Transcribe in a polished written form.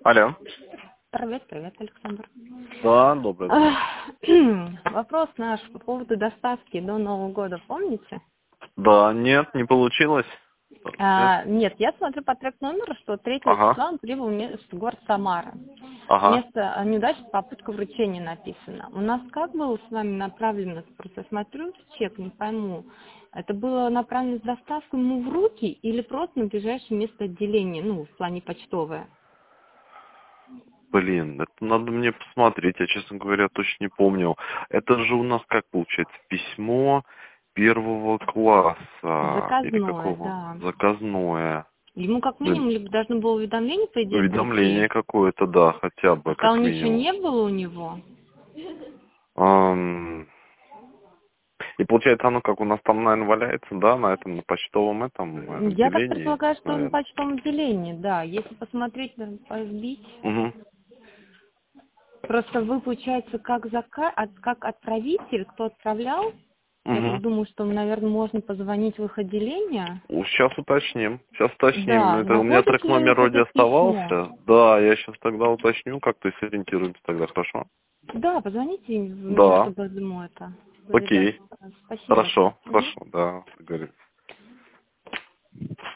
Алло. Привет, привет, Александр. Да, добрый день. Вопрос наш по поводу доставки до Нового года, помните? Да, нет, не получилось. Нет. Нет, я смотрю по трек-номеру, что 3 Ага, числа он прибыл в город Самара. ага. Вместо неудачной попытка вручения написано. У нас как было с вами направлено, просто смотрю в чек, не пойму, это было направлено с доставкой ему в руки или просто на ближайшее место отделения, ну, в плане почтовое? Блин, это надо мне посмотреть, я, честно говоря, точно не помню. Это же у нас как получается? Письмо первого класса или Заказное, какого? да. Заказное. Ему как Блин, минимум либо должно было уведомление, по идее, уведомление прийти. какое-то, да, хотя бы, А как он ничего минимум. не было у него? Ам, И получается, оно как у нас там, наверное, валяется, да, на этом, на почтовом этом Я так отделении, предполагаю, что на наверное. почтовом отделении, да. Если посмотреть, разбить. Угу, Просто вы, получается, как отправитель, кто отправлял, я так угу. думаю, что, наверное, можно позвонить в их отделение. Сейчас уточним. Сейчас уточним. Да, Это у меня находит ли трек-номер вроде это письмо? оставался. Да, я сейчас тогда уточню, как-то и сориентируемся тогда, хорошо? Да, позвоните мне, Да, чтобы ему это были окей. даты. Спасибо. Хорошо, Мгм. хорошо, да, договорились.